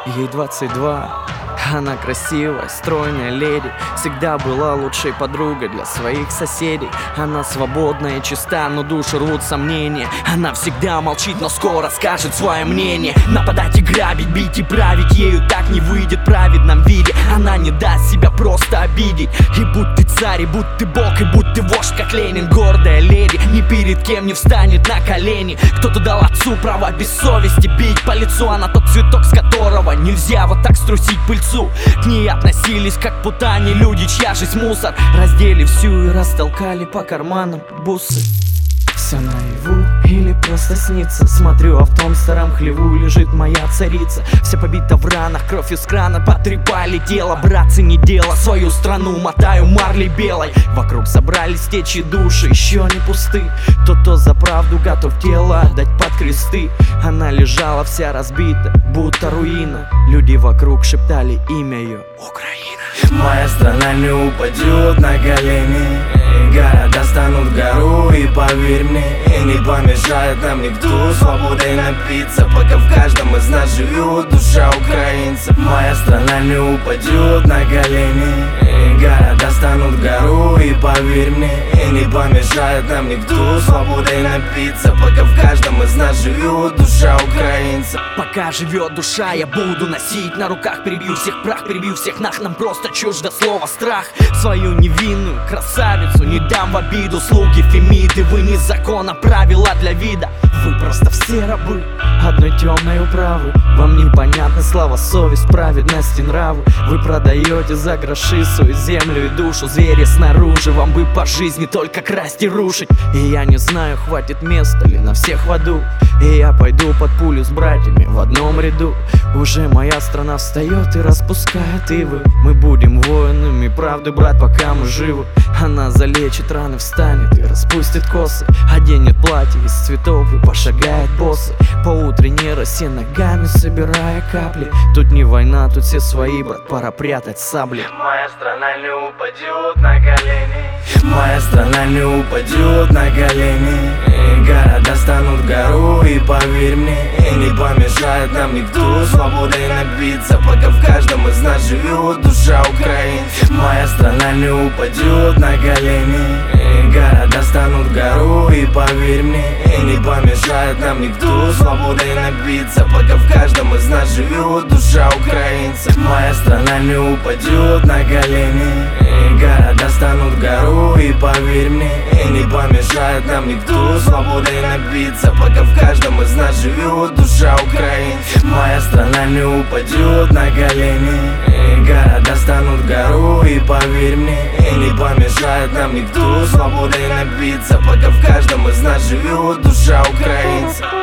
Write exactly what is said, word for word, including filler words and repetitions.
ей двадцать два. Она красивая, стройная леди, всегда была лучшей подругой для своих соседей. Она свободная и чиста, но душу рвут сомнения. Она всегда молчит, но скоро скажет свое мнение. Нападать и грабить, бить и править ею так не выйдет в праведном виде. Она не даст себя просто обидеть. И будь ты царь, и будь ты бог, и будь ты вождь, как Ленин. Гордая леди ни перед кем не встанет на колени. Кто-то дал отцу право без совести бить по лицу. Она тот цветок, с которого нельзя вот так струсить пыльцу. К ней относились как к путане люди, чья жизнь мусор. Раздели всю и растолкали по карманам бусы. Все наяву или просто снится. Смотрю, а в том старом хлеву лежит моя царица. Вся побита в ранах, кровь из крана потрепали тело. Братцы, не дело, свою страну мотаю марлей белой. Вокруг собрались течи души, еще не пусты. Тот, кто за правду готов тело отдать под кресты. Она лежала вся разбита, будто руина. Люди вокруг шептали имя ее: Украина. Моя страна не упадет на колени. Города станут гору, и поверь мне, и не помешает нам никто свободой напиться, пока в каждом из нас живет душа украинца. Моя страна не упадет на колени. Города станут гору, и поверь мне, и не помешает нам никто свободой напиться, пока в каждом из нас живет душа украинца. Пока живет душа, я буду носить на руках. Перебью всех прах, перебью всех нах. Нам просто чуждо слово страх. Свою невинную красавицу не дам в обиду. Слуги Фемиды, вы не закона, правила для вида. Вы просто все рабы одной темной управы. Вам непонятны слова, совесть, праведность и нравы. Вы продаете за гроши свою землю и душу. Звери снаружи, вам бы по жизни только красть и рушить. И я не знаю, хватит места ли на всех в аду. И я пойду под пулю с братьями в одном ряду. Уже моя страна встает и распускает ивы. Мы будем воинами правды, брат, пока мы живы. Она залечит раны, встанет и распустит косы. Оденет платье из цветов и пошагает боссы по утренней росе, ногами собирая капли. Тут не война, тут все свои, брат, пора прятать сабли. Моя страна не упадет на колени. Моя страна не упадет на колени. Города станут гору, и поверь мне, и не помешает нам никто свободой напиться, пока в каждом из нас живет душа украинца. Моя страна не упадет на колени. Города станут гору, и поверь мне, и не помешает нам никто свободой напиться, пока в каждом из нас живет душа украинца. Моя страна не упадет на колени. Города станут гору, и поверь мне, и не помешает нам никто свободой напиться, пока в каждом из нас живет душа украинца. Моя страна не упадет на колени. Города станут гору, и поверь мне, и не помешает нам никто свободой напиться, пока в каждом из нас живет душа украинца.